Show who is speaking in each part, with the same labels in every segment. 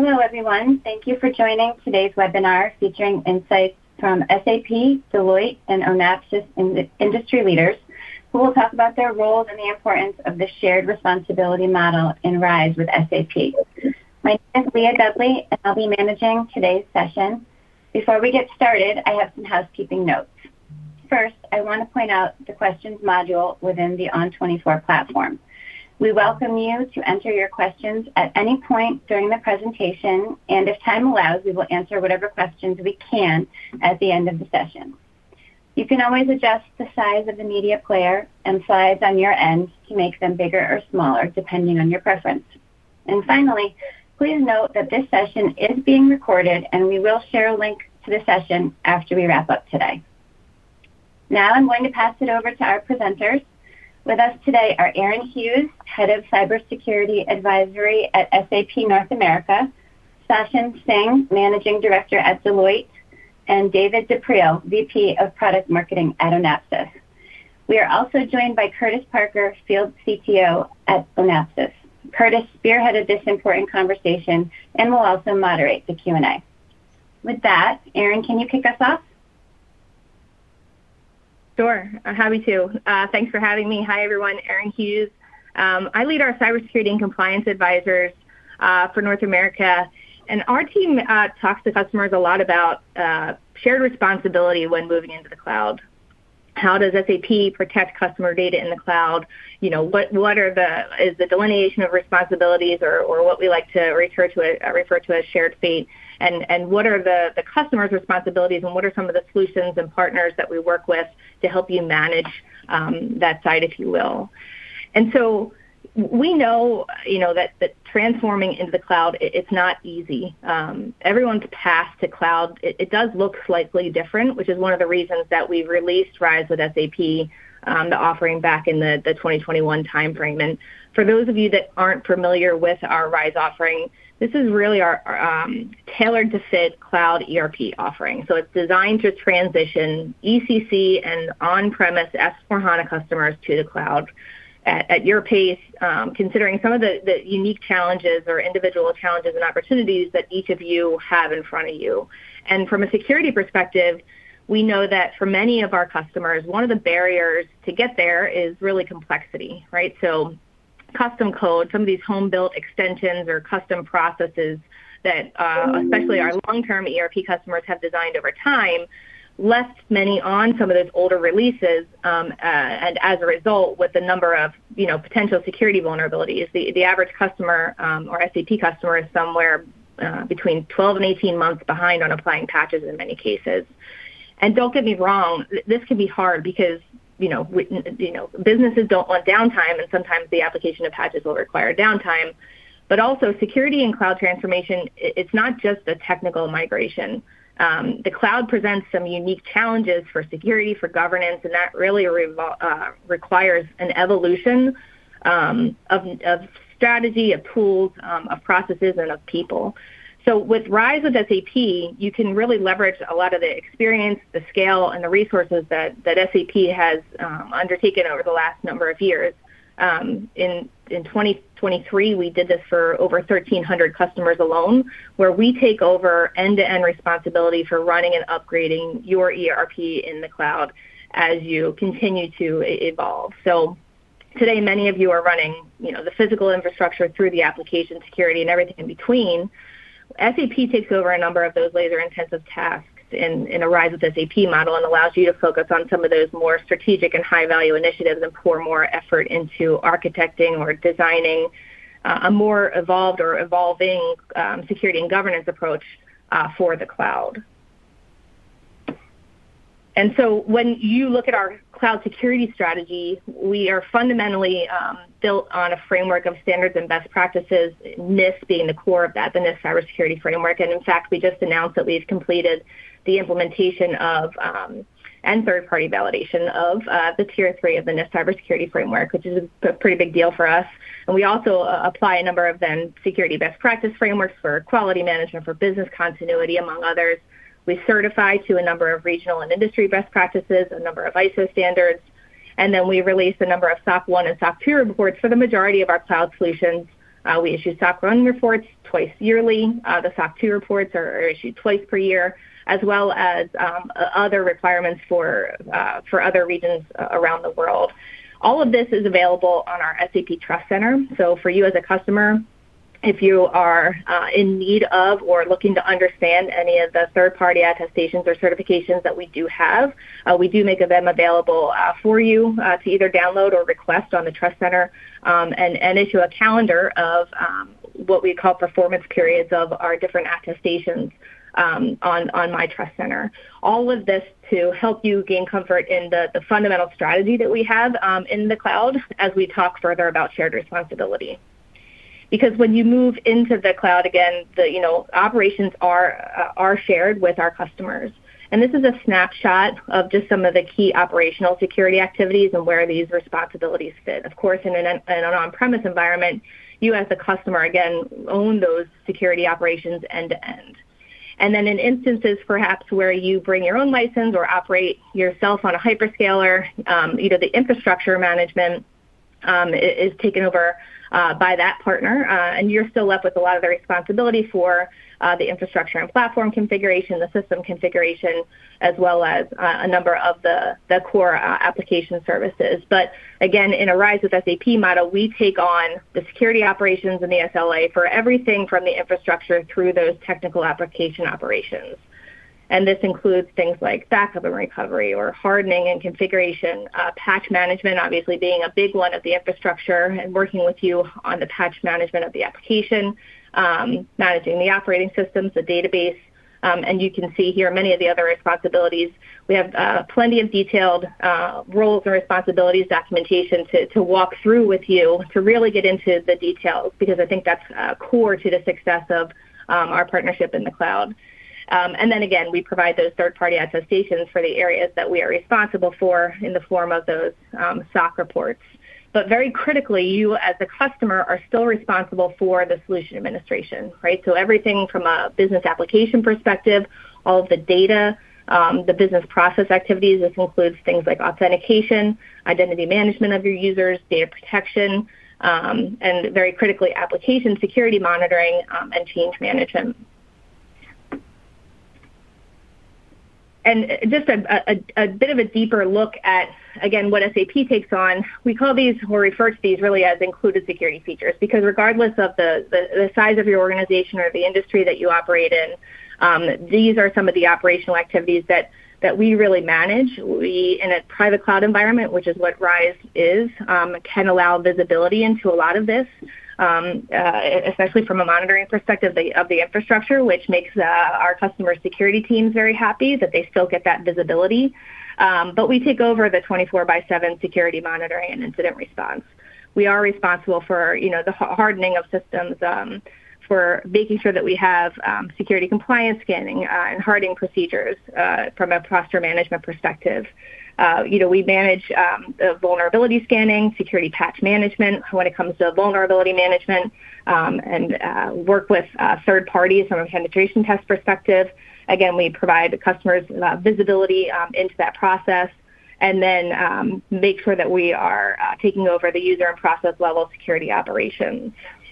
Speaker 1: Hello, everyone. Thank you for joining today's webinar featuring insights from SAP, Deloitte, and ONAPSIS industry leaders who will talk about their roles and the importance of the shared responsibility model in RISE with SAP. My name is Leah Dudley, and I'll be managing today's session. Before we get started, I have some housekeeping notes. First, I want to point out the questions module within the ON24 platform. We welcome you to enter your questions at any point during the presentation, and if time allows, we will answer whatever questions we can at the end of the session. You can always adjust the size of the media player and slides on your end to make them bigger or smaller, depending on your preference. And finally, please note that this session is being recorded, and we will share a link to the session after we wrap up today. Now I'm going to pass it over to our presenters. With us today are Aaron Hughes, Head of Cybersecurity Advisory at SAP North America, Sachin Singh, Managing Director at Deloitte, and David DePriel, VP of Product Marketing at ONAPSIS. We are also joined by Curtis Parker, Field CTO at ONAPSIS. Curtis spearheaded this important conversation and will also moderate the Q&A. With that, Aaron, can you kick us off?
Speaker 2: Sure, happy to. Thanks for having me. Hi, everyone. Aaron Hughes. I lead our cybersecurity and compliance advisors for North America, and our team talks to customers a lot about shared responsibility when moving into the cloud. How does SAP protect customer data in the cloud? You know, what is the delineation of responsibilities, or what we like to refer to as shared fate? And what are the customer's responsibilities, and what are some of the solutions and partners that we work with to help you manage that side, if you will. And so we know, that transforming into the cloud, it's not easy. Everyone's path to cloud, it does look slightly different, which is one of the reasons that we released RISE with SAP, the offering back in the 2021 timeframe. And for those of you that aren't familiar with our RISE offering, this is really our tailored to fit cloud ERP offering. So it's designed to transition ECC and on-premise S/4HANA customers to the cloud at your pace, considering some of the unique challenges or individual challenges and opportunities that each of you have in front of you. And from a security perspective, we know that for many of our customers, one of the barriers to get there is really complexity, right? So custom code, some of these home-built extensions or custom processes that especially our long-term ERP customers have designed over time left many on some of those older releases, and as a result, with the number of potential security vulnerabilities, the average customer or SAP customer is somewhere between 12 and 18 months behind on applying patches in many cases. And don't get me wrong, this can be hard because businesses don't want downtime, and sometimes the application of patches will require downtime. But also, security and cloud transformation, it's not just a technical migration. The cloud presents some unique challenges for security, for governance, and that really requires an evolution of strategy, of tools, of processes, and of people. So with RISE with SAP, you can really leverage a lot of the experience, the scale, and the resources that SAP has undertaken over the last number of years. In 2023, we did this for over 1,300 customers alone, where we take over end-to-end responsibility for running and upgrading your ERP in the cloud as you continue to evolve. So today, many of you are running, the physical infrastructure through the application security and everything in between. SAP takes over a number of those laser-intensive tasks in a RISE with SAP model and allows you to focus on some of those more strategic and high-value initiatives and pour more effort into architecting or designing a more evolved or evolving security and governance approach for the cloud. And so when you look at our cloud security strategy, we are fundamentally built on a framework of standards and best practices, NIST being the core of that, the NIST cybersecurity framework. And in fact, we just announced that we've completed the implementation of and third-party validation of the Tier 3 of the NIST cybersecurity framework, which is a pretty big deal for us. And we also apply a number of then security best practice frameworks for quality management, for business continuity, among others. We certify to a number of regional and industry best practices, a number of ISO standards, and then we release a number of SOC 1 and SOC 2 reports for the majority of our cloud solutions, We issue SOC 1 reports twice yearly. The SOC 2 reports are issued twice per year, as well as other requirements for other regions around the world. All of this is available on our SAP Trust Center. So for you as a customer, if you are in need of or looking to understand any of the third-party attestations or certifications that we do have, we do make them available for you to either download or request on the Trust Center, and issue a calendar of what we call performance periods of our different attestations on My Trust Center. All of this to help you gain comfort in the fundamental strategy that we have in the cloud as we talk further about shared responsibility. Because when you move into the cloud, again, operations are shared with our customers. And this is a snapshot of just some of the key operational security activities and where these responsibilities fit. Of course, in an on-premise environment, you as a customer, again, own those security operations end to end. And then in instances perhaps where you bring your own license or operate yourself on a hyperscaler, the infrastructure management is taken over by that partner, and you're still left with a lot of the responsibility for the infrastructure and platform configuration, the system configuration, as well as a number of the core application services. But again, in a Rise with SAP model, we take on the security operations and the SLA for everything from the infrastructure through those technical application operations. And this includes things like backup and recovery or hardening and configuration, patch management, obviously being a big one of the infrastructure and working with you on the patch management of the application, managing the operating systems, the database, and you can see here many of the other responsibilities. We have plenty of detailed roles and responsibilities documentation to walk through with you to really get into the details, because I think that's core to the success of our partnership in the cloud. And then again, we provide those third-party attestations for the areas that we are responsible for in the form of those SOC reports. But very critically, you as a customer are still responsible for the solution administration, right? So everything from a business application perspective, all of the data, the business process activities, this includes things like authentication, identity management of your users, data protection, and very critically, application security monitoring and change management. And just a bit of a deeper look at, again, what SAP takes on, we call these, or refer to these really as included security features, because regardless of the size of your organization or the industry that you operate in, these are some of the operational activities that we really manage. We, in a private cloud environment, which is what Rise is, can allow visibility into a lot of this. Especially from a monitoring perspective of the infrastructure, which makes our customer security teams very happy that they still get that visibility. But we take over the 24/7 security monitoring and incident response. We are responsible for the hardening of systems, for making sure that we have security compliance scanning and hardening procedures from a posture management perspective. We manage the vulnerability scanning, security patch management when it comes to vulnerability management, and work with third parties from a penetration test perspective. Again, we provide customers visibility into that process, and then make sure that we are taking over the user and process level security operations.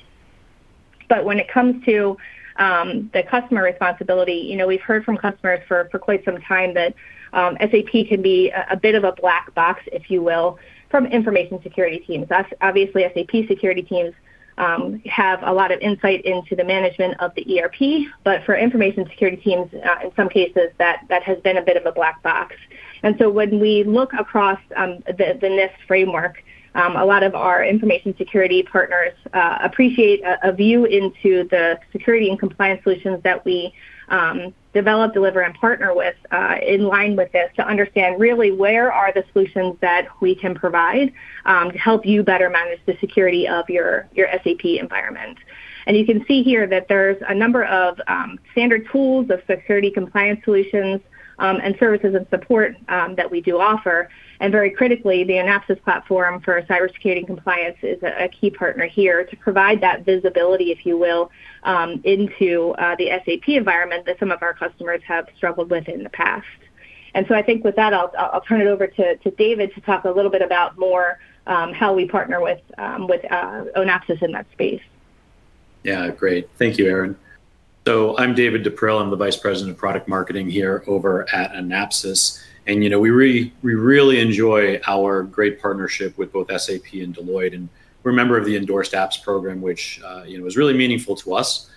Speaker 2: But when it comes to the customer responsibility, we've heard from customers for quite some time that SAP can be a bit of a black box, if you will, from information security teams. That's obviously, SAP security teams have a lot of insight into the management of the ERP, but for information security teams, in some cases, that has been a bit of a black box. And so when we look across the NIST framework, a lot of our information security partners appreciate a view into the security and compliance solutions that we develop, deliver, and partner with in line with this to understand really where are the solutions that we can provide to help you better manage the security of your SAP environment. And you can see here that there's a number of standard tools of security compliance solutions and services and support that we do offer. And very critically, the Onapsis platform for cybersecurity and compliance is a key partner here to provide that visibility, if you will, into the SAP environment that some of our customers have struggled with in the past. And so I think with that, I'll turn it over to David to talk a little bit about more how we partner with Onapsis in that space.
Speaker 3: Yeah, great. Thank you, Aaron. So I'm David DePrill. I'm the Vice President of Product Marketing here over at Anapsys. And, we really enjoy our great partnership with both SAP and Deloitte. And we're a member of the Endorsed Apps program, which, is really meaningful to us.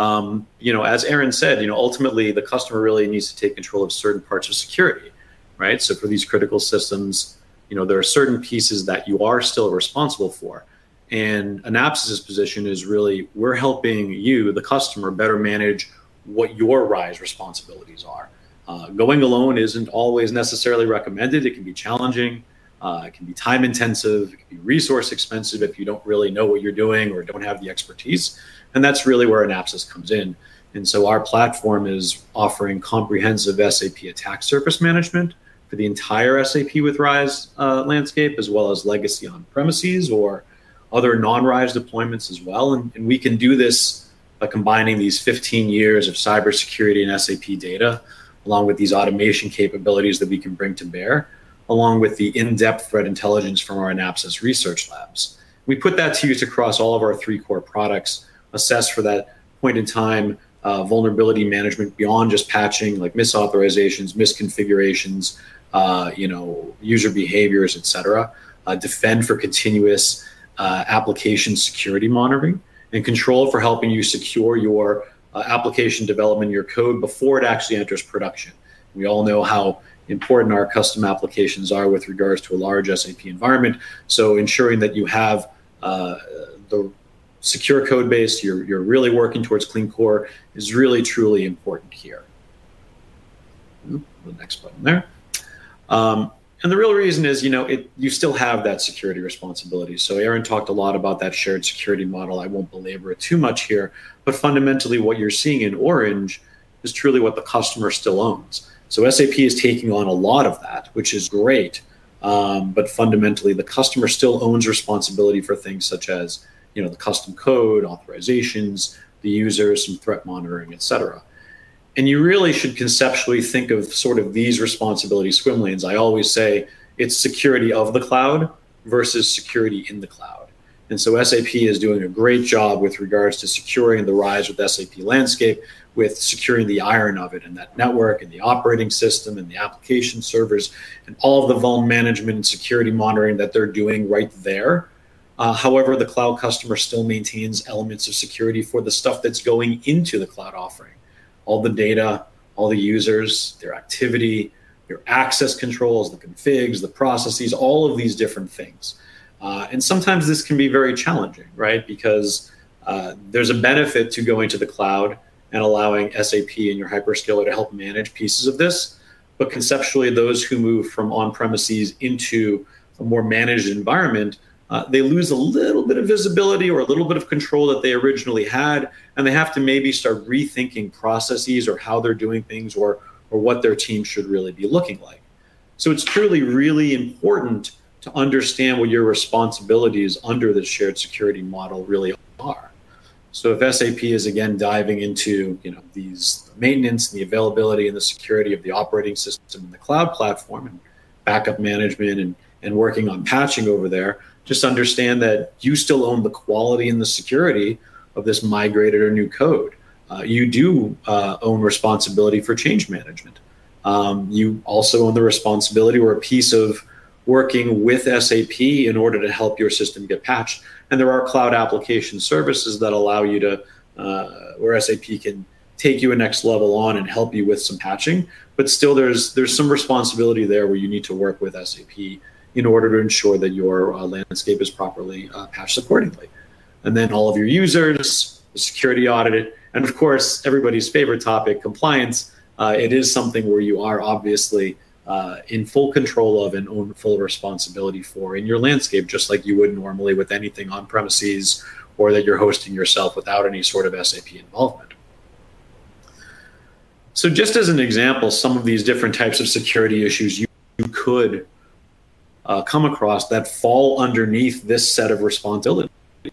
Speaker 3: As Aaron said, ultimately the customer really needs to take control of certain parts of security, right? So for these critical systems, there are certain pieces that you are still responsible for. And Anapsys' position is really, we're helping you, the customer, better manage what your RISE responsibilities are. Going alone isn't always necessarily recommended. It can be challenging. It can be time intensive. It can be resource expensive if you don't really know what you're doing or don't have the expertise. And that's really where Anapsys comes in. And so our platform is offering comprehensive SAP attack surface management for the entire SAP with RISE landscape, as well as legacy on-premises or other non-RISE deployments as well. And we can do this by combining these 15 years of cybersecurity and SAP data, along with these automation capabilities that we can bring to bear, along with the in-depth threat intelligence from our Anapsys research labs. We put that to use across all of our 3 core products, assess for that point in time vulnerability management beyond just patching, like misauthorizations, misconfigurations, user behaviors, et cetera. Defend for continuous application security monitoring, and control for helping you secure your application development, your code before it actually enters production. We all know how important our custom applications are with regards to a large SAP environment. So ensuring that you have the secure code base, you're really working towards clean core is really, truly important here. The next button there. And the real reason is, you still have that security responsibility. So Aaron talked a lot about that shared security model. I won't belabor it too much here, but fundamentally what you're seeing in orange is truly what the customer still owns. So SAP is taking on a lot of that, which is great. But fundamentally the customer still owns responsibility for things such as, the custom code, authorizations, the users, some threat monitoring, et cetera. And you really should conceptually think of sort of these responsibility swim lanes. I always say it's security of the cloud versus security in the cloud. And so SAP is doing a great job with regards to securing the RISE with SAP landscape, with securing the iron of it and that network and the operating system and the application servers and all of the vuln management and security monitoring that they're doing right there. However, the cloud customer still maintains elements of security for the stuff that's going into the cloud offering. All the data, all the users, their activity, their access controls, the configs, the processes, all of these different things. And sometimes this can be very challenging, right? Because there's a benefit to going to the cloud and allowing SAP and your hyperscaler to help manage pieces of this. But conceptually, those who move from on-premises into a more managed environment, they lose a little bit of visibility or a little bit of control that they originally had, and they have to maybe start rethinking processes or how they're doing things or what their team should really be looking like. So it's truly really important to understand what your responsibilities under the shared security model really are. So if SAP is again diving into these maintenance and the availability and the security of the operating system and the cloud platform and backup management and working on patching over there, just understand that you still own the quality and the security of this migrated or new code. You do own responsibility for change management. You also own the responsibility or a piece of working with SAP in order to help your system get patched. And there are cloud application services that allow you to, where SAP can take you a next level on and help you with some patching. But still there's some responsibility there where you need to work with SAP in order to ensure that your landscape is properly patched accordingly. And then all of your users, the security audit, and of course, everybody's favorite topic, compliance. It is something where you are obviously in full control of and own full responsibility for in your landscape, just like you would normally with anything on premises or that you're hosting yourself without any sort of SAP involvement. So just as an example, some of these different types of security issues you could come across that fall underneath this set of responsibilities,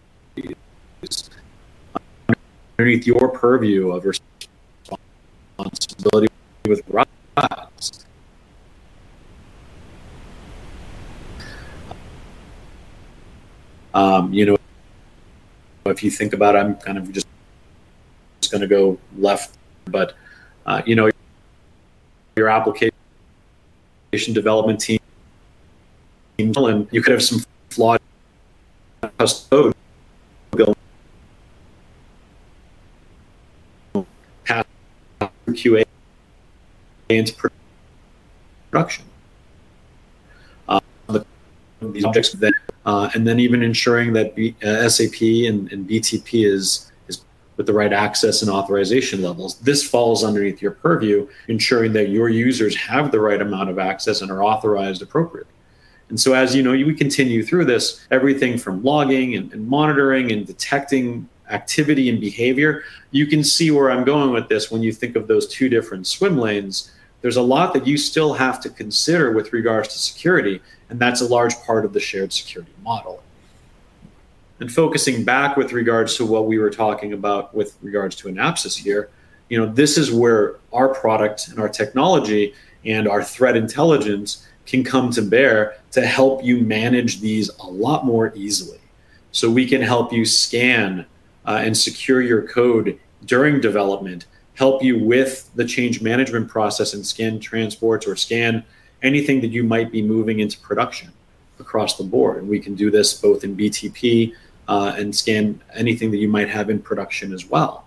Speaker 3: underneath your purview of responsibility with RISE. if you think about it, I'm kind of just going to go left, but you know, your application development team, and you could have some flawed code going past QA into production. These objects then, and then even ensuring that SAP and BTP is with the right access and authorization levels. This falls underneath your purview, ensuring that your users have the right amount of access and are authorized appropriately. And so as you know, we continue through this, everything from logging and monitoring and detecting activity and behavior. You can see where I'm going with this when you think of those two different swim lanes. There's a lot that you still have to consider with regards to security, and that's a large part of the shared security model. And focusing back with regards to what we were talking about with regards to Anapsys here, you know, this is where our product and our technology and our threat intelligence can come to bear to help you manage these a lot more easily. So we can help you scan and secure your code during development, help you with the change management process and scan transports or scan anything that you might be moving into production across the board. And we can do this both in BTP and scan anything that you might have in production as well.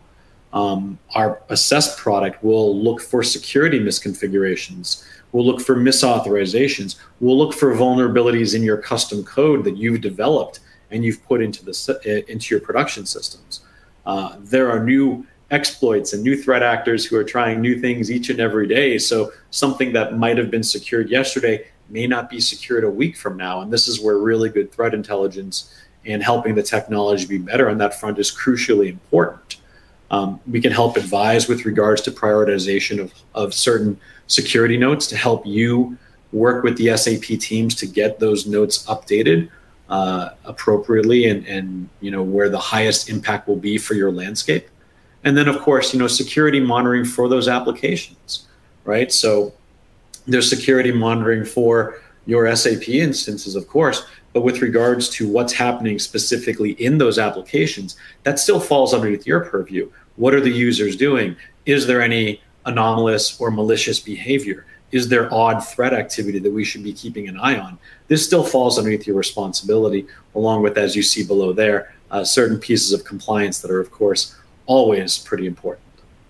Speaker 3: Our Assess product will look for security misconfigurations. We'll look for misauthorizations. We'll look for vulnerabilities in your custom code that you've developed and you've put into your production systems. There are new exploits and new threat actors who are trying new things each and every day. So something that might have been secured yesterday may not be secured a week from now. And this is where really good threat intelligence and helping the technology be better on that front is crucially important. We can help advise with regards to prioritization of certain security notes to help you work with the SAP teams to get those notes updated appropriately and you know where the highest impact will be for your landscape. And then of course, you know, security monitoring for those applications, right? So there's security monitoring for your SAP instances, of course, but with regards to what's happening specifically in those applications, that still falls underneath your purview. What are the users doing? Is there any anomalous or malicious behavior? Is there odd threat activity that we should be keeping an eye on? This still falls underneath your responsibility, along with, as you see below there, certain pieces of compliance that are, of course, always pretty important.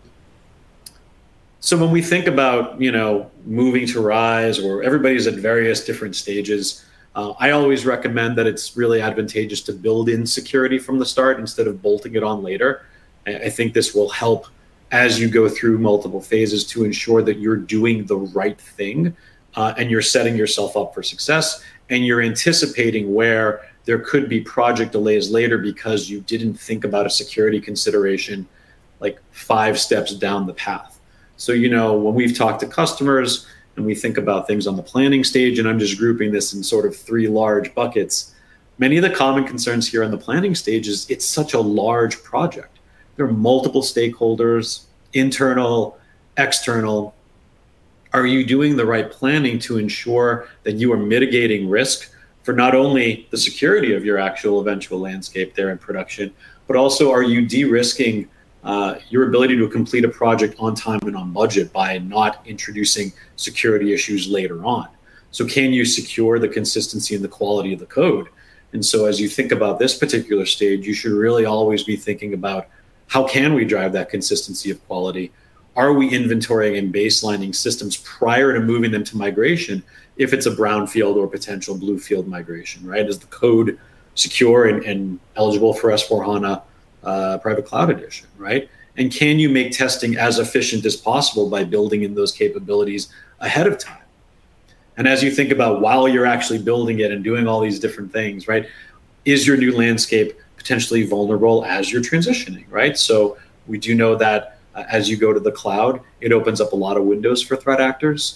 Speaker 3: So when we think about, you know, moving to RISE, or everybody's at various different stages, I always recommend that it's really advantageous to build in security from the start instead of bolting it on later. I think this will help as you go through multiple phases to ensure that you're doing the right thing and you're setting yourself up for success, and you're anticipating where there could be project delays later because you didn't think about a security consideration like 5 steps down the path. So, you know, when we've talked to customers and we think about things on the planning stage, and I'm just grouping this in sort of 3 large buckets, many of the common concerns here on the planning stage is it's such a large project. There are multiple stakeholders, internal, external. Are you doing the right planning to ensure that you are mitigating risk for not only the security of your actual eventual landscape there in production, but also are you de-risking your ability to complete a project on time and on budget by not introducing security issues later on? So can you secure the consistency and the quality of the code? And so as you think about this particular stage, you should really always be thinking about how can we drive that consistency of quality? Are we inventorying and baselining systems prior to moving them to migration if it's a brownfield or potential bluefield migration, right? Is the code secure and eligible for S/4HANA Private Cloud Edition, right? And can you make testing as efficient as possible by building in those capabilities ahead of time? And as you think about while you're actually building it and doing all these different things, right? Is your new landscape potentially vulnerable as you're transitioning, right? So we do know that as you go to the cloud, it opens up a lot of windows for threat actors.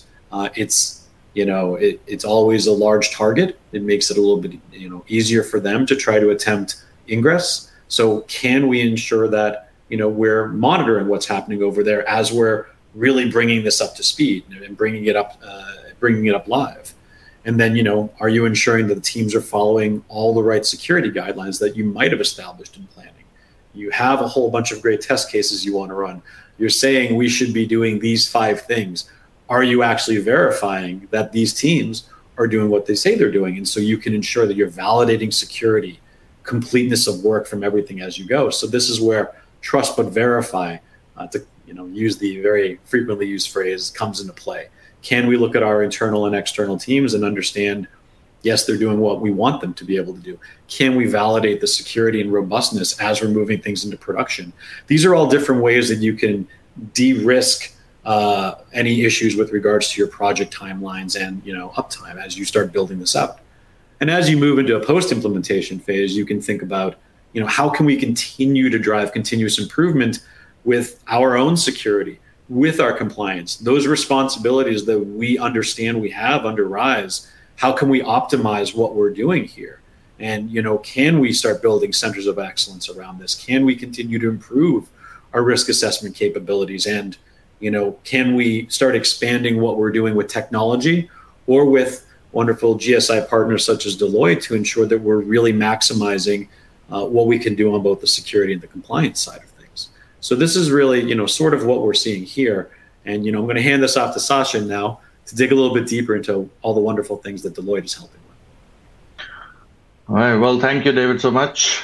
Speaker 3: It's always a large target. It makes it a little bit easier for them to try to attempt ingress. So can we ensure that we're monitoring what's happening over there as we're really bringing this up to speed and bringing it up live? And then, are you ensuring that the teams are following all the right security guidelines that you might have established in planning? You have a whole bunch of great test cases you want to run. You're saying we should be doing these 5 things. Are you actually verifying that these teams are doing what they say they're doing? And so you can ensure that you're validating security, completeness of work from everything as you go. So this is where trust but verify, to use the very frequently used phrase, comes into play. Can we look at our internal and external teams and understand, yes, they're doing what we want them to be able to do? Can we validate the security and robustness as we're moving things into production? These are all different ways that you can de-risk any issues with regards to your project timelines and uptime as you start building this out. And as you move into a post-implementation phase, you can think about how can we continue to drive continuous improvement with our own security, with our compliance, those responsibilities that we understand we have under RISE. How can we optimize what we're doing here? And can we start building centers of excellence around this? Can we continue to improve our risk assessment capabilities? And can we start expanding what we're doing with technology or with wonderful GSI partners such as Deloitte to ensure that we're really maximizing what we can do on both the security and the compliance side of things. So this is really, sort of what we're seeing here. And, I'm going to hand this off to Sasha now to dig a little bit deeper into all the wonderful things that Deloitte is helping with.
Speaker 4: All right. Well, thank you, David, so much.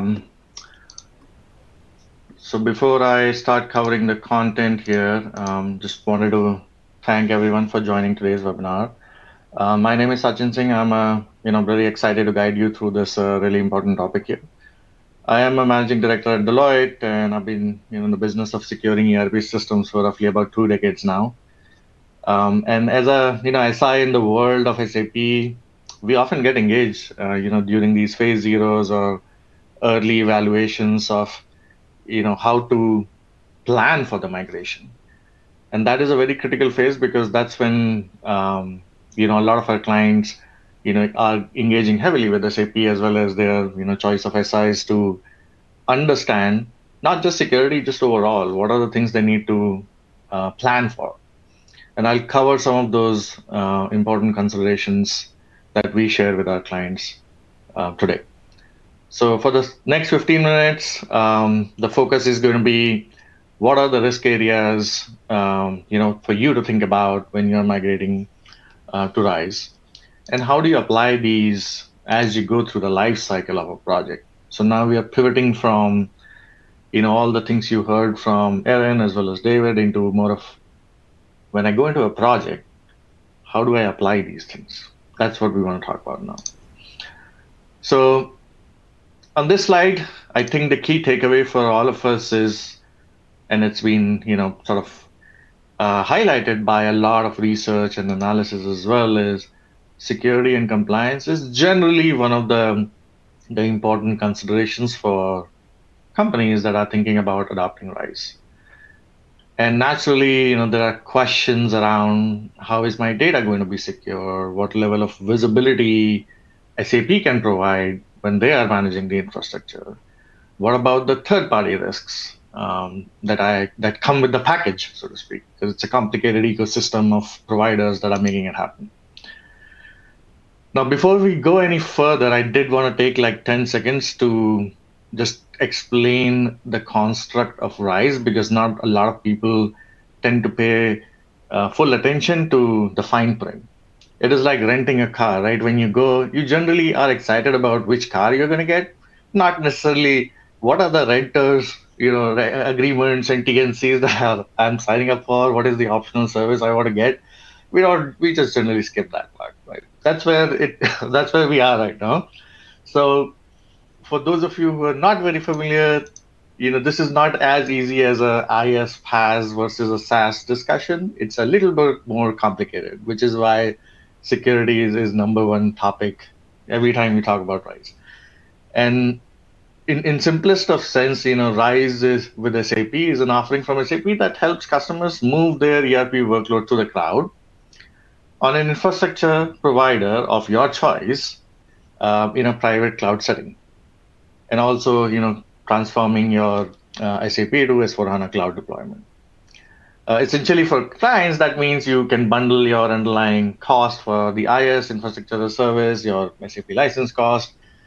Speaker 4: So before I start covering the content here, just wanted to thank everyone for joining today's webinar. My name is Sachin Singh. I'm very excited to guide you through this really important topic here. I am a managing director at Deloitte, and I've been in the business of securing ERP systems for roughly about 2 decades now. And as a SI in the world of SAP, we often get engaged during these phase zeros or early evaluations of how to plan for the migration. And that is a very critical phase because that's when a lot of our clients are engaging heavily with SAP as well as their choice of SIs to understand not just security, just overall what are the things they need to plan for. And I'll cover some of those important considerations that we share with our clients today. So for the next 15 minutes, the focus is going to be what are the risk areas for you to think about when you're migrating to RISE, and how do you apply these as you go through the life cycle of a project. So now we are pivoting from all the things you heard from Aaron as well as David into more of when I go into a project, how do I apply these things? That's what we want to talk about now. So on this slide, I think the key takeaway for all of us is, and it's been, sort of highlighted by a lot of research and analysis as well, is security and compliance is generally one of the important considerations for companies that are thinking about adopting RISE. And naturally, there are questions around how is my data going to be secure? What level of visibility SAP can provide when they are managing the infrastructure? What about the third-party risks that come with the package, so to speak? Because it's a complicated ecosystem of providers that are making it happen. Now, before we go any further, I did want to take like 10 seconds to just explain the construct of RISE, because not a lot of people tend to pay full attention to the fine print. It is like renting a car, right? When you go, you generally are excited about which car you're going to get, not necessarily what are the renters, agreements and T&Cs that I'm signing up for. What is the optional service I want to get? We just generally skip that part, right? That's where we are right now. So for those of you who are not very familiar, this is not as easy as a IaaS PaaS versus a SaaS discussion. It's a little bit more complicated, which is why security is number one topic every time we talk about RISE. And in simplest of sense, RISE is with SAP is an offering from SAP that helps customers move their ERP workload to the cloud on an infrastructure provider of your choice in a private cloud setting. And also, transforming your SAP to S/4HANA cloud deployment. Essentially, for clients, that means you can bundle your underlying cost for the IaaS, infrastructure as a service, your SAP license cost,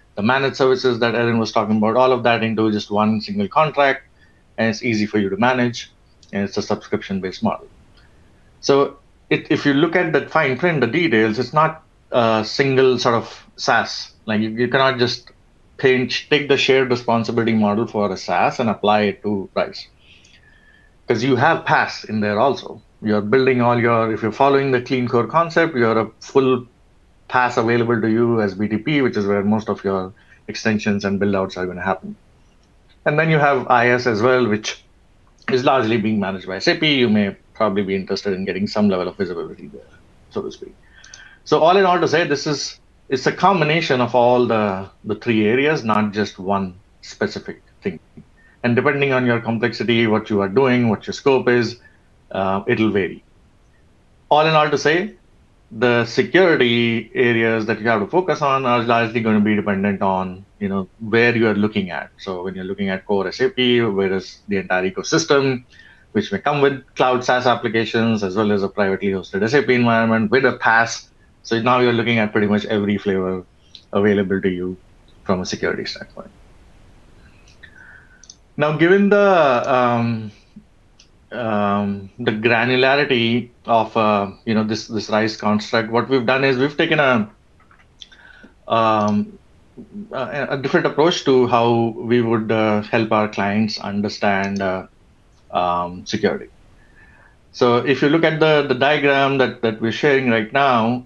Speaker 4: the managed services that Erin was talking about, all of that into just one single contract, and it's easy for you to manage, and it's a subscription-based model. So if you look at the fine print, the details, it's not a single sort of SaaS. Like you cannot just take the shared responsibility model for a SaaS and apply it to Rise. Because you have PaaS in there also. You're building if you're following the clean core concept, you're a full PaaS available to you as BTP, which is where most of your extensions and build outs are going to happen. And then you have IaaS as well, which is largely being managed by SAP. You may probably be interested in getting some level of visibility there, so to speak. So all in all to say, it's a combination of all the three areas, not just one specific thing. And depending on your complexity, what you are doing, what your scope is, it'll vary. All in all to say, the security areas that you have to focus on are largely going to be dependent on where you are looking at. So when you're looking at core SAP, where is the entire ecosystem, which may come with cloud SaaS applications as well as a privately hosted SAP environment with a PaaS. So now you're looking at pretty much every flavor available to you from a security standpoint. Now, given the granularity of this Rise construct, what we've done is we've taken a different approach to how we would help our clients understand security. So if you look at the diagram that we're sharing right now,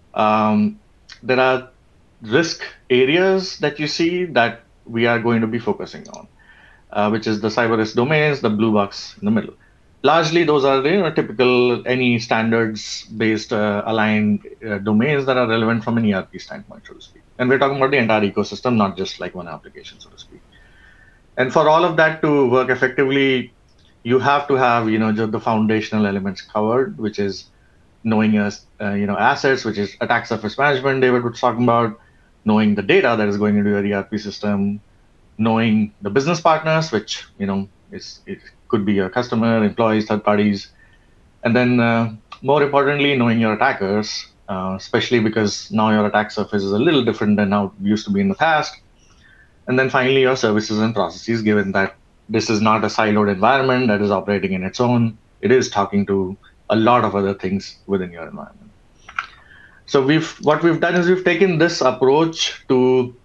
Speaker 4: there are risk areas that you see that we are going to be focusing on, which is the cyber risk domains, the blue box in the middle. Largely, those are typical any standards-based aligned domains that are relevant from an ERP standpoint, so to speak. And we're talking about the entire ecosystem, not just like one application, so to speak. And for all of that to work effectively, you have to have just the foundational elements covered, which is knowing assets, which is attack surface management. David was talking about knowing the data that is going into your ERP system, knowing the business partners, which it could be your customer, employees, third parties, and then more importantly, knowing your attackers, especially because now your attack surface is a little different than how it used to be in the past. And then finally, your services and processes, given that this is not a siloed environment that is operating in its own. It is talking to a lot of other things within your environment. So what we've done is we've taken this approach to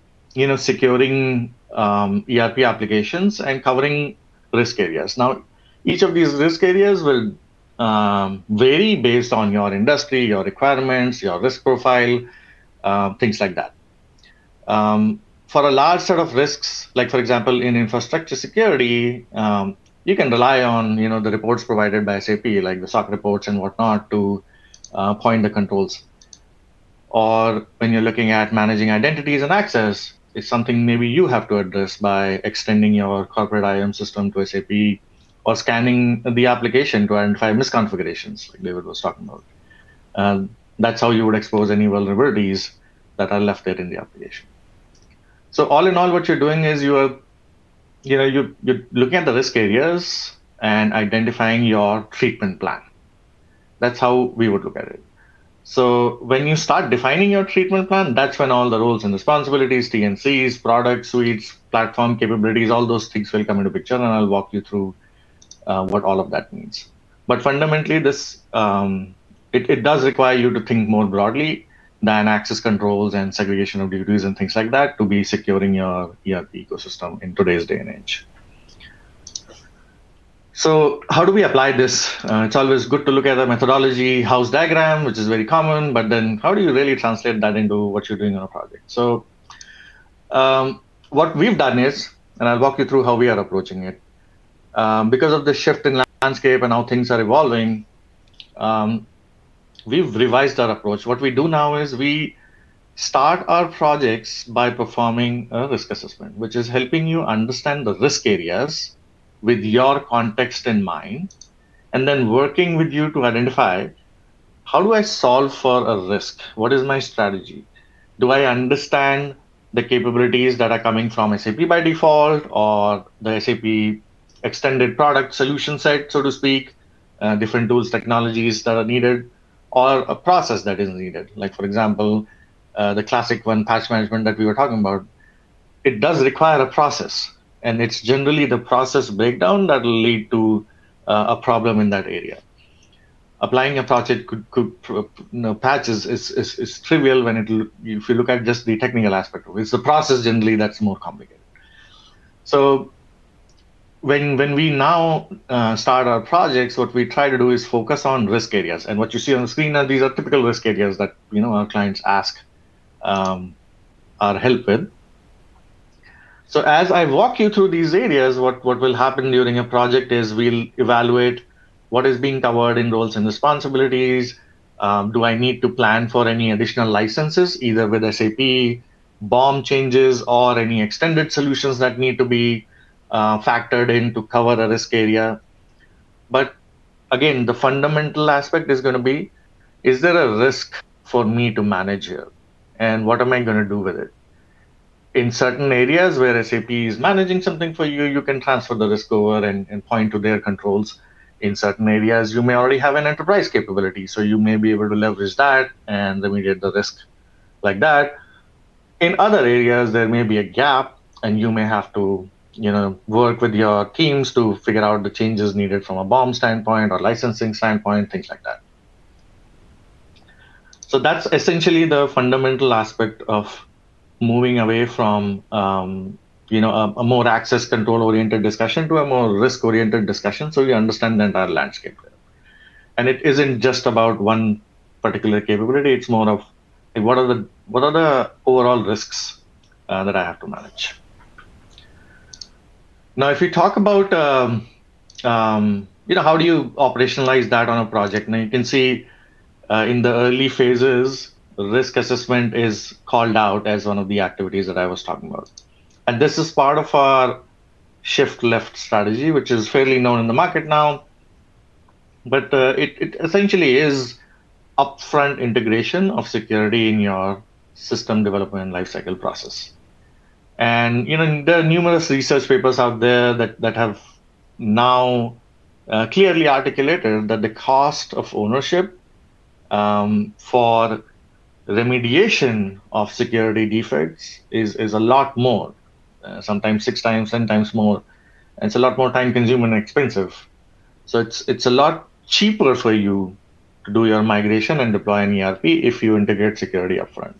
Speaker 4: securing ERP applications and covering risk areas. Now, each of these risk areas will vary based on your industry, your requirements, your risk profile, things like that. For a large set of risks, like for example, in infrastructure security, you can rely on the reports provided by SAP, like the SOC reports and whatnot, to point the controls. Or when you're looking at managing identities and access, it's something maybe you have to address by extending your corporate IAM system to SAP or scanning the application to identify misconfigurations, like David was talking about. That's how you would expose any vulnerabilities that are left there in the application. So all in all, what you're doing is you're looking at the risk areas and identifying your treatment plan. That's how we would look at it. So when you start defining your treatment plan, that's when all the roles and responsibilities, T&Cs, product suites, platform capabilities, all those things will come into picture, and I'll walk you through what all of that means. But fundamentally, this it does require you to think more broadly than access controls and segregation of duties and things like that to be securing your ERP ecosystem in today's day and age. So how do we apply this? It's always good to look at the methodology house diagram, which is very common, but then how do you really translate that into what you're doing on a project? So what we've done is, and I'll walk you through how we are approaching it, because of the shift in landscape and how things are evolving, we've revised our approach. What we do now is we start our projects by performing a risk assessment, which is helping you understand the risk areas with your context in mind, and then working with you to identify, how do I solve for a risk? What is my strategy? Do I understand the capabilities that are coming from SAP by default, or the SAP extended product solution set, so to speak, different tools, technologies that are needed, or a process that is needed? Like, for example, the classic one, patch management that we were talking about, it does require a process. And it's generally the process breakdown that will lead to a problem in that area. Applying a project patches is trivial if you look at just the technical aspect of it. It's the process generally that's more complicated. So when we now start our projects, what we try to do is focus on risk areas. And what you see on the screen are these are typical risk areas that our clients ask our help with. So as I walk you through these areas, what will happen during a project is we'll evaluate what is being covered in roles and responsibilities. Do I need to plan for any additional licenses, either with SAP, BOM changes, or any extended solutions that need to be factored in to cover a risk area? But again, the fundamental aspect is going to be, is there a risk for me to manage here? And what am I going to do with it? In certain areas where SAP is managing something for you, you can transfer the risk over and point to their controls. In certain areas, you may already have an enterprise capability, so you may be able to leverage that and remediate the risk like that. In other areas, there may be a gap, and you may have to work with your teams to figure out the changes needed from a BOM standpoint or licensing standpoint, things like that. So that's essentially the fundamental aspect of moving away from a more access control oriented discussion to a more risk oriented discussion, so you understand the entire landscape there. And it isn't just about one particular capability, it's more of what are the overall risks that I have to manage. Now, if we talk about how do you operationalize that on a project, now you can see in the early phases, risk assessment is called out as one of the activities that I was talking about. And this is part of our shift left strategy, which is fairly known in the market now. But it essentially is upfront integration of security in your system development lifecycle process. And there are numerous research papers out there that have now clearly articulated that the cost of ownership for remediation of security defects is a lot more, sometimes 6 times, 10 times more. And it's a lot more time consuming and expensive. So it's a lot cheaper for you to do your migration and deploy an ERP if you integrate security upfront.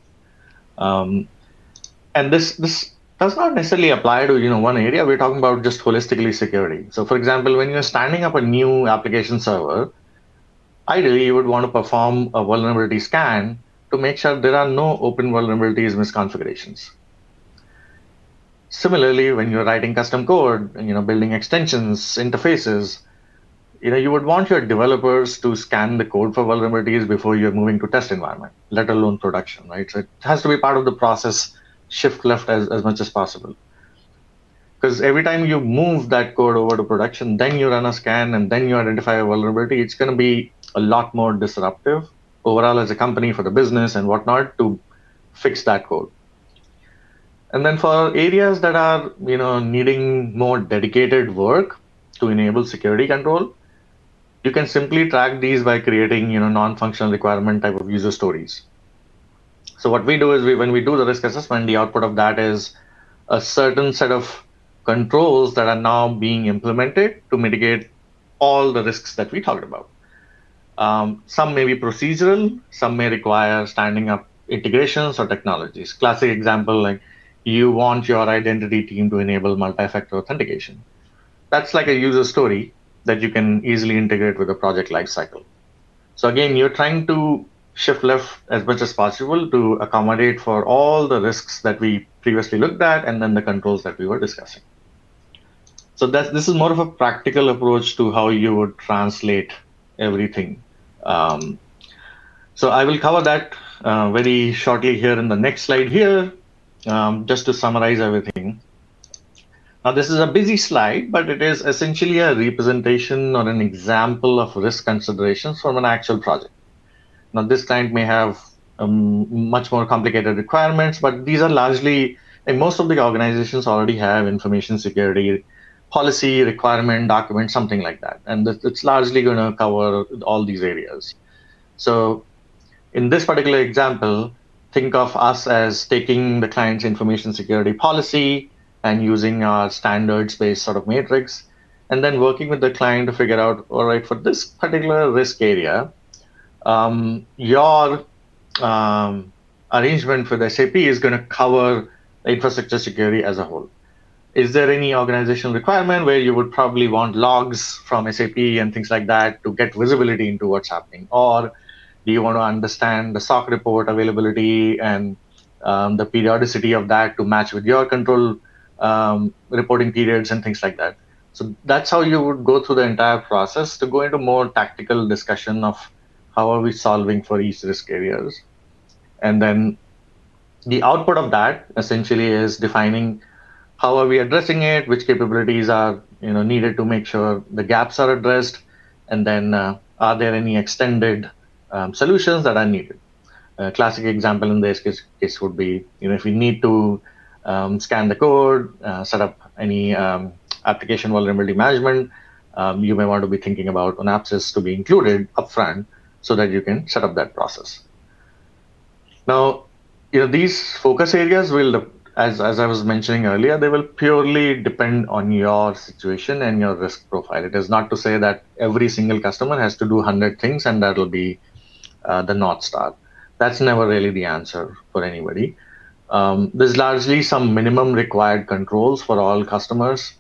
Speaker 4: And this does not necessarily apply to one area. We're talking about just holistically security. So for example, when you're standing up a new application server, ideally you would want to perform a vulnerability scan to make sure there are no open vulnerabilities, misconfigurations. Similarly, when you're writing custom code and building extensions, interfaces, you would want your developers to scan the code for vulnerabilities before you're moving to test environment, let alone production, right? So it has to be part of the process shift left as much as possible. Because every time you move that code over to production, then you run a scan and then you identify a vulnerability, it's going to be a lot more disruptive overall as a company for the business and whatnot to fix that code. And then for areas that are needing more dedicated work to enable security control, you can simply track these by creating non-functional requirement type of user stories. So what we do is when we do the risk assessment, the output of that is a certain set of controls that are now being implemented to mitigate all the risks that we talked about. Some may be procedural, some may require standing up integrations or technologies. Classic example, like you want your identity team to enable multi-factor authentication. That's like a user story that you can easily integrate with a project lifecycle. So again, you're trying to shift left as much as possible to accommodate for all the risks that we previously looked at and then the controls that we were discussing. So this is more of a practical approach to how you would translate everything. So I will cover that very shortly here in the next slide here, just to summarize everything. Now, this is a busy slide, but it is essentially a representation or an example of risk considerations from an actual project. Now, this client may have much more complicated requirements, but these are largely, most of the organizations already have information security policy, requirement, document, something like that. And it's largely going to cover all these areas. So in this particular example, think of us as taking the client's information security policy and using our standards-based sort of matrix, and then working with the client to figure out, all right, for this particular risk area, your arrangement with SAP is going to cover infrastructure security as a whole. Is there any organizational requirement where you would probably want logs from SAP and things like that to get visibility into what's happening? Or do you want to understand the SOC report availability and the periodicity of that to match with your control reporting periods and things like that? So that's how you would go through the entire process to go into more tactical discussion of how are we solving for each risk areas. And then the output of that essentially is defining how are we addressing it, which capabilities are needed to make sure the gaps are addressed, and then are there any extended solutions that are needed. A classic example in this case would be, if we need to scan the code, set up any application vulnerability management, you may want to be thinking about Onapsys to be included upfront so that you can set up that process. Now, these focus areas will, as I was mentioning earlier, they will purely depend on your situation and your risk profile. It is not to say that every single customer has to do 100 things and that will be the North Star. That's never really the answer for anybody. There's largely some minimum required controls for all customers,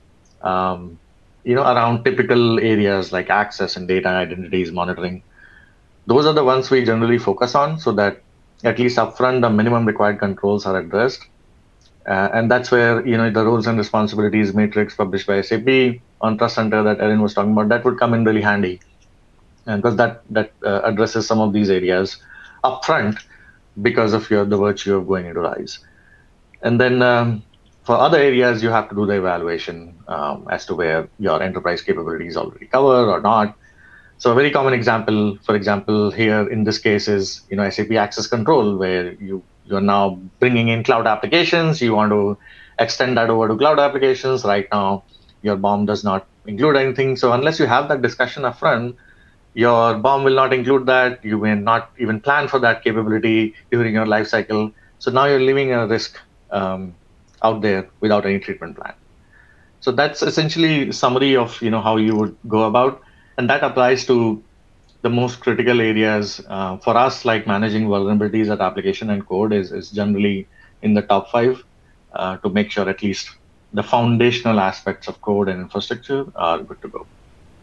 Speaker 4: around typical areas like access and data identities monitoring. Those are the ones we generally focus on so that at least upfront the minimum required controls are addressed. And that's where, the roles and responsibilities matrix published by SAP on Trust Center that Erin was talking about, that would come in really handy. And because that addresses some of these areas upfront because of the virtue of going into RISE. And then for other areas, you have to do the evaluation as to where your enterprise capabilities already cover or not. So a very common example, for example, here in this case is, SAP Access Control, where you're now bringing in cloud applications. You want to extend that over to cloud applications. Right now, your BOM does not include anything. So unless you have that discussion upfront, your BOM will not include that. You may not even plan for that capability during your life cycle. So now you're leaving a risk out there without any treatment plan. So that's essentially a summary of how you would go about. And that applies to the most critical areas for us, like managing vulnerabilities at application and code is generally in the top 5 to make sure at least the foundational aspects of code and infrastructure are good to go.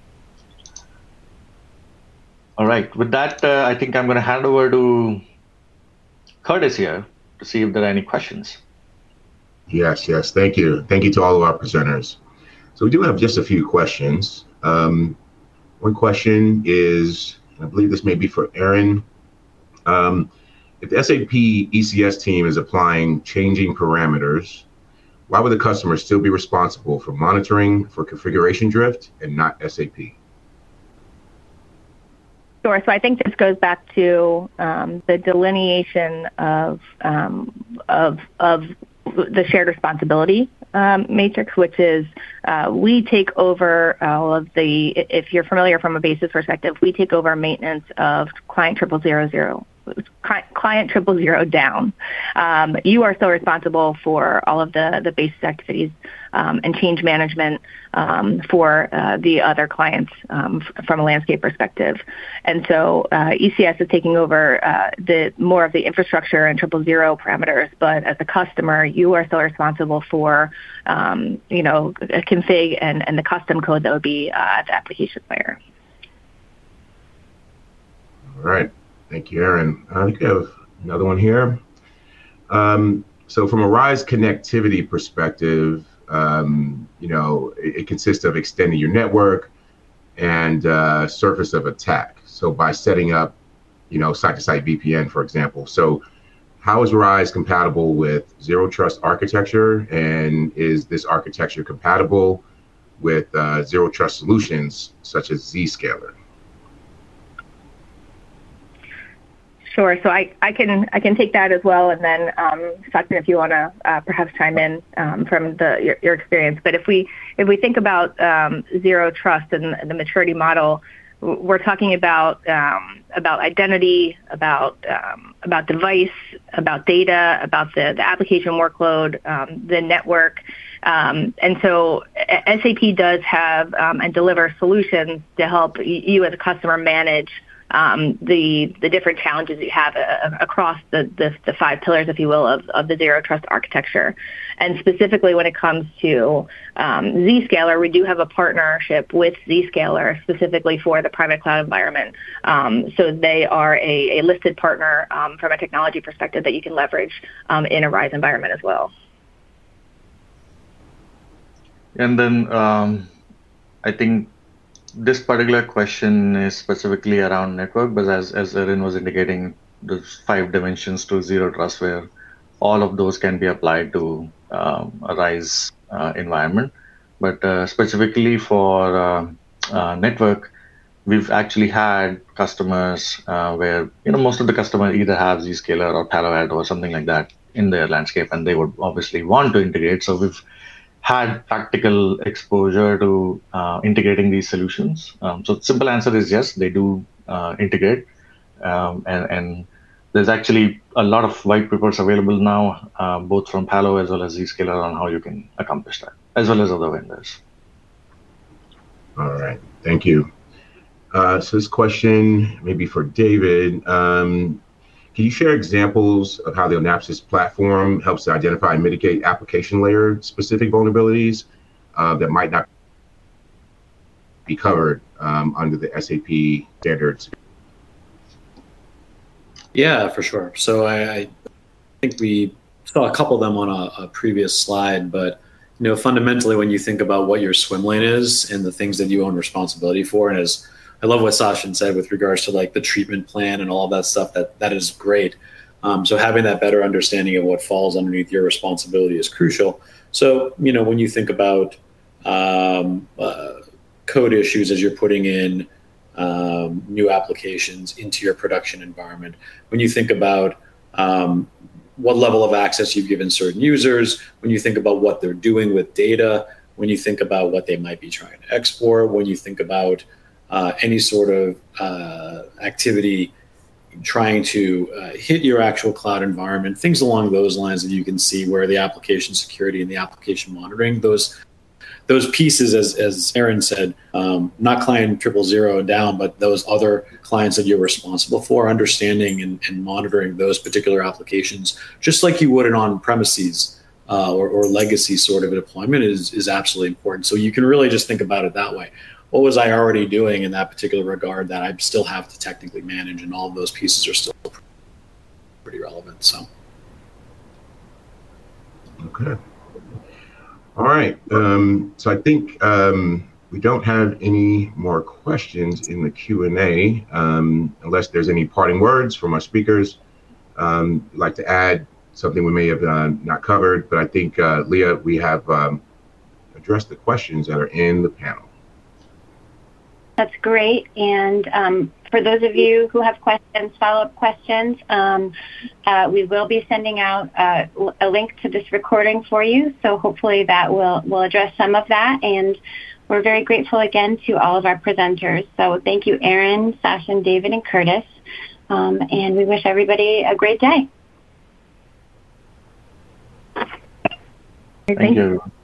Speaker 4: All right, with that, I think I'm going to hand over to Curtis here to see if there are any questions.
Speaker 5: Yes, thank you. Thank you to all of our presenters. So we do have just a few questions. One question is, I believe this may be for Erin. If the SAP ECS team is applying changing parameters, why would the customer still be responsible for monitoring for configuration drift and not SAP?
Speaker 2: Sure. So I think this goes back to the delineation of the shared responsibility matrix, which is we take over all of the, if you're familiar from a basis perspective, we take over maintenance of client 000 down. You are still responsible for all of the basis activities and change management for the other clients from a landscape perspective. And so ECS is taking over more of the infrastructure and 000 parameters, but as a customer, you are still responsible for a config and the custom code that would be at the application layer.
Speaker 5: All right. Thank you, Erin. I think we have another one here. So from a RISE connectivity perspective, it consists of extending your network and surface of attack. So by setting up, site-to-site VPN, for example. So how is RISE compatible with Zero Trust architecture? And is this architecture compatible with Zero Trust solutions such as Zscaler?
Speaker 2: Sure. So I can take that as well, and then Sachin, if you want to perhaps chime in from your experience. But if we think about Zero Trust and the maturity model, we're talking about identity, about device, about data, about the application workload, the network. And so SAP does have and deliver solutions to help you as a customer manage the different challenges you have across the 5 pillars, if you will, of the Zero Trust architecture. And specifically when it comes to Zscaler, we do have a partnership with Zscaler specifically for the private cloud environment. So they are a listed partner from a technology perspective that you can leverage in a RISE environment as well.
Speaker 4: And then I think this particular question is specifically around network, but as Erin was indicating, there's 5 dimensions to Zero Trust where all of those can be applied to a RISE environment. But specifically for network, we've actually had customers where most of the customers either have Zscaler or Palo Alto or something like that in their landscape, and they would obviously want to integrate. So we've had practical exposure to integrating these solutions. So the simple answer is yes, they do integrate. And there's actually a lot of white papers available now, both from Palo as well as Zscaler, on how you can accomplish that, as well as other vendors.
Speaker 5: All right, thank you. So this question may be for David. Can you share examples of how the Onapsis platform helps to identify and mitigate application layer specific vulnerabilities that might not be covered under the SAP standards?
Speaker 3: Yeah, for sure. So I think we saw a couple of them on a previous slide, but fundamentally when you think about what your swim lane is and the things that you own responsibility for, and as I love what Sachin said with regards to like the treatment plan and all of that stuff, that is great. So having that better understanding of what falls underneath your responsibility is crucial. So, when you think about code issues as you're putting in new applications into your production environment, when you think about what level of access you've given certain users, when you think about what they're doing with data, when you think about what they might be trying to export, when you think about any sort of activity trying to hit your actual cloud environment, things along those lines that you can see where the application security and the application monitoring, those pieces, as Erin said, not client 000 down, but those other clients that you're responsible for, understanding and monitoring those particular applications, just like you would an on-premises or legacy sort of a deployment is absolutely important. So you can really just think about it that way. What was I already doing in that particular regard that I still have to technically manage, and all of those pieces are still pretty relevant. So,
Speaker 5: okay, all right. So I think we don't have any more questions in the Q&A, unless there's any parting words from our speakers. I'd like to add something we may have not covered, but I think Leah, we have addressed the questions that are in the panel.
Speaker 1: That's great. And for those of you who have questions, follow-up questions, we will be sending out a link to this recording for you. So hopefully that will address some of that. And we're very grateful again to all of our presenters. So thank you, Erin, Sachin, David, and Curtis. And we wish everybody a great day.
Speaker 4: Thank you, everyone.